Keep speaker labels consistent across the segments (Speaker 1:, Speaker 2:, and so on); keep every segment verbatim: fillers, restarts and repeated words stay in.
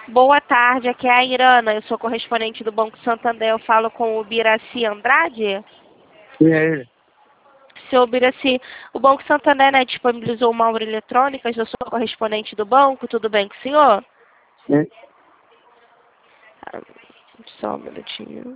Speaker 1: Boa tarde, aqui é a Irana, eu sou correspondente do Banco Santander, eu falo com o Biraci Andrade.
Speaker 2: Quem é ele?
Speaker 1: Seu Biraci, o Banco Santander, né, disponibilizou uma urna eletrônica, eu sou correspondente do banco, tudo bem com o senhor?
Speaker 2: Sim.
Speaker 1: Ah, Só um minutinho.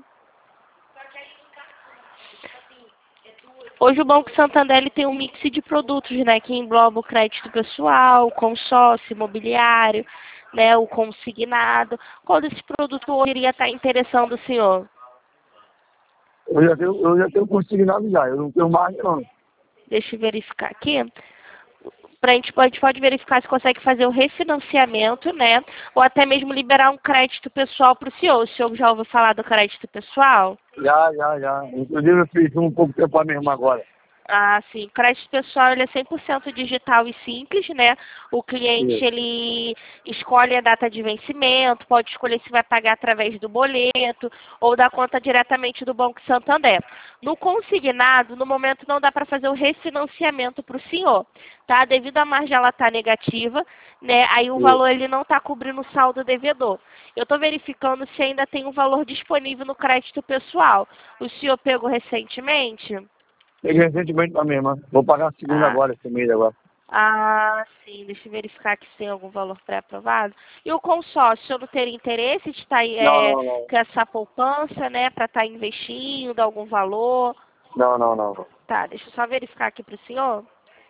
Speaker 1: Hoje o Banco Santander ele tem um mix de produtos, né, que engloba o crédito pessoal, o consórcio imobiliário, né, o consignado. Qual desse produto hoje iria estar interessando o senhor?
Speaker 2: Eu já tenho, eu já tenho consignado já, eu não tenho mais não.
Speaker 1: Deixa eu verificar aqui. Pra gente, pode, pode verificar se consegue fazer o refinanciamento, né? Ou até mesmo liberar um crédito pessoal para o senhor. O senhor já ouviu falar do crédito pessoal?
Speaker 2: Já, já, já. Inclusive eu fiz um pouco tempo a mesma agora.
Speaker 1: Ah, sim. O crédito pessoal ele é cem por cento digital e simples, né? O cliente
Speaker 2: Isso.
Speaker 1: ele escolhe a data de vencimento, pode escolher se vai pagar através do boleto ou da conta diretamente do Banco Santander. No consignado, no momento não dá para fazer o refinanciamento para o senhor, tá? Devido à margem ela estar negativa, né? Aí o
Speaker 2: Isso.
Speaker 1: valor ele não está cobrindo o saldo devedor. Eu estou verificando se ainda tem um valor disponível no crédito pessoal. O senhor pegou recentemente?
Speaker 2: Peguei recentemente a mesma. Vou pagar a segunda
Speaker 1: Ah,
Speaker 2: agora, esse mês agora.
Speaker 1: Ah, sim, deixa eu verificar aqui se tem algum valor pré-aprovado. E o consórcio, o senhor não teria interesse de estar
Speaker 2: Não,
Speaker 1: é,
Speaker 2: não, não.
Speaker 1: com essa poupança, né, para estar investindo algum valor?
Speaker 2: Não, não, não.
Speaker 1: Tá, deixa eu só verificar aqui para o senhor.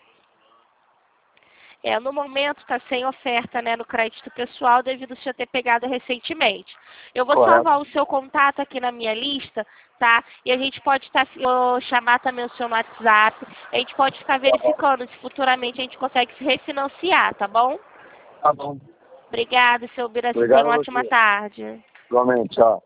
Speaker 1: É, no momento está sem oferta, né, no crédito pessoal devido ao senhor ter pegado recentemente. Eu vou
Speaker 2: Correto.
Speaker 1: salvar o seu contato aqui na minha lista, tá? E a gente pode estar, vou chamar também o seu no WhatsApp, a gente pode ficar verificando se futuramente a gente consegue se refinanciar, tá bom?
Speaker 2: Tá bom.
Speaker 1: Obrigada, seu Biraci. Tenha
Speaker 2: Obrigado
Speaker 1: uma
Speaker 2: a
Speaker 1: ótima
Speaker 2: você.
Speaker 1: tarde.
Speaker 2: Igualmente, tchau.